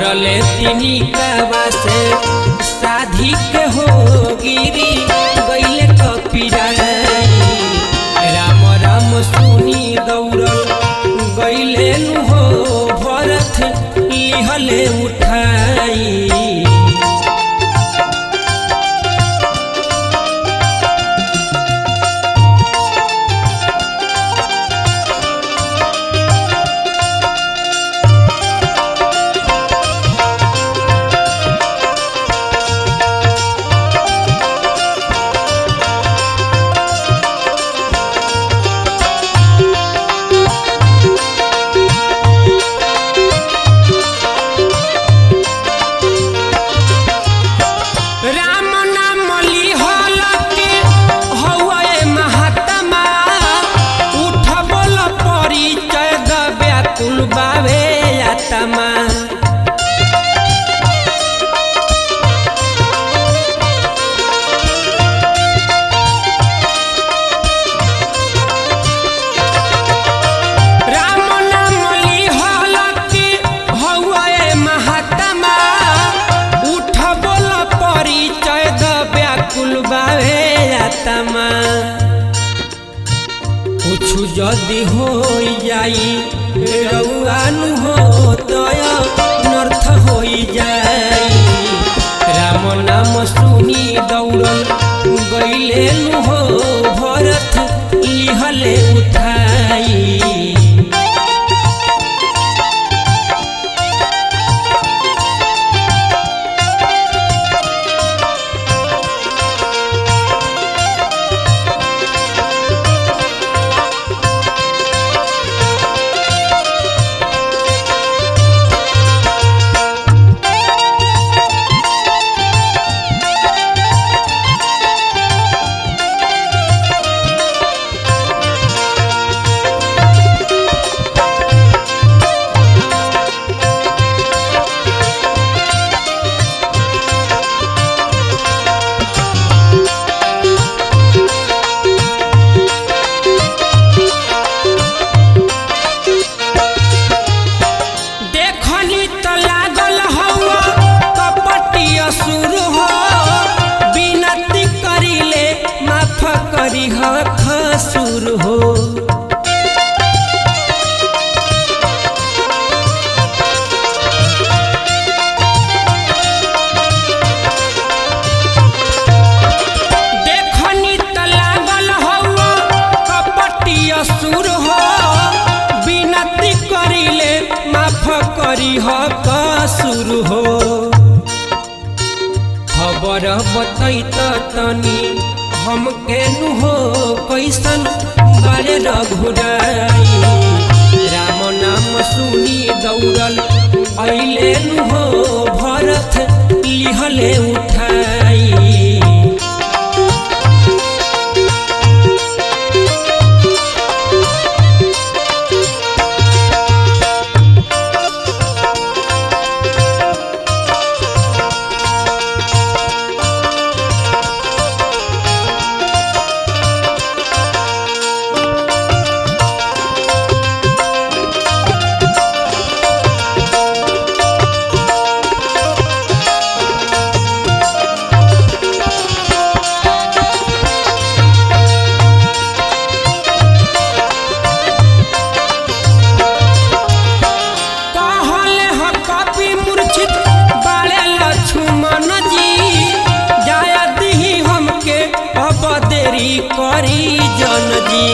मरले तिनी कावा से साधी के हो गिरी गईले कपिराई। राम राम सुनी दौड़ल गईले हो भरत लिहले उठाई। कुछ जदि हो जाई रउआनु हो तय नर्थ हो जाई। राम नाम सुनी दौड़ल गईले हो भरत लिहले उठाई। खसुर हो देखनी त लागल हवा कपटी असुर हो बिनती करिले माफ करी कसुर हो। खबर बतैत तनी हम केनु हो कैसन बारे रघुराई। राम नाम सुनी दौड़ल अइले हो भरत लिहले उठाई। करी जन जी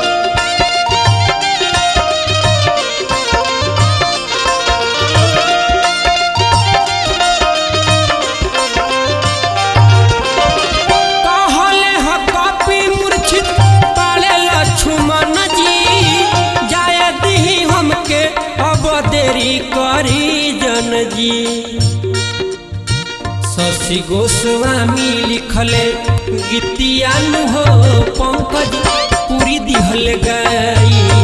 कहले ह कपि मूर्छित पाले लक्ष्मण जी जाय दी हमके अब देरी करी जन जी। शशि गोस्वामी लिखले गीतियान हो पंकज पूरी दिहल गई।